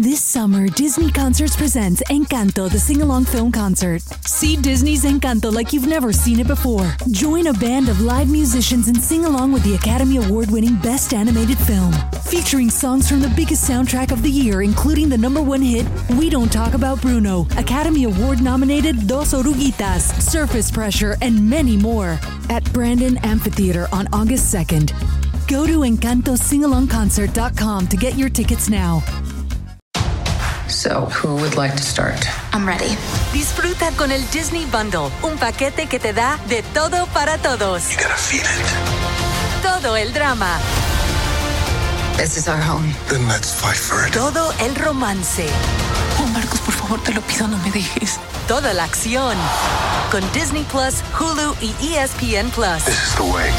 This summer, Disney Concerts presents Encanto, the sing-along film concert. See Disney's Encanto like you've never seen it before. Join a band of live musicians and sing along with the Academy Award-winning Best Animated Film. Featuring songs from the biggest soundtrack of the year, including the #1 hit, We Don't Talk About Bruno, Academy Award-nominated Dos Oruguitas, Surface Pressure, and many more. At Brandon Amphitheater on August 2nd. Go to EncantoSingalongConcert.com to get your tickets now. So, who would like to start? I'm ready. Disfruta con el Disney Bundle, un paquete que te da de todo para todos. You gotta feel it. Todo el drama. This is our home. Then let's fight for it. Todo el romance. Oh, Marcos, por favor, te lo pido, no me dejes. Toda la acción. Con Disney Plus, Hulu y ESPN Plus. This is the way.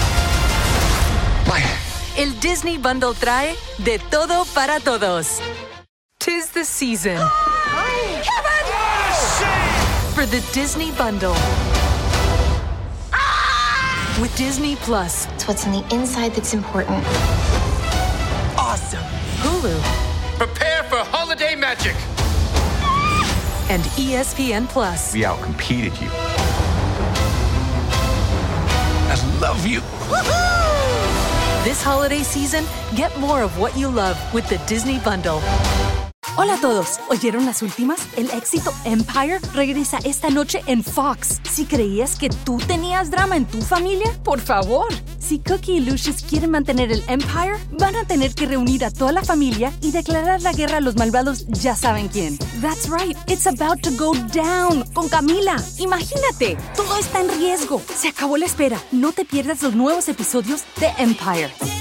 Bye. El Disney Bundle trae de todo para todos. 'Tis the season for the Disney Bundle. With Disney Plus. It's what's on the inside that's important. Awesome. Hulu. Prepare for holiday magic. And ESPN Plus. We outcompeted you. I love you. This holiday season, get more of what you love with the Disney Bundle. Hola a todos. ¿Oyeron las últimas? El éxito Empire regresa esta noche en Fox. Si creías que tú tenías drama en tu familia, por favor. Si Cookie y Lucius quieren mantener el Empire, van a tener que reunir a toda la familia y declarar la guerra a los malvados ya saben quién. That's right, it's about to go down con Camila. Imagínate, todo está en riesgo. Se acabó la espera. No te pierdas los nuevos episodios de Empire.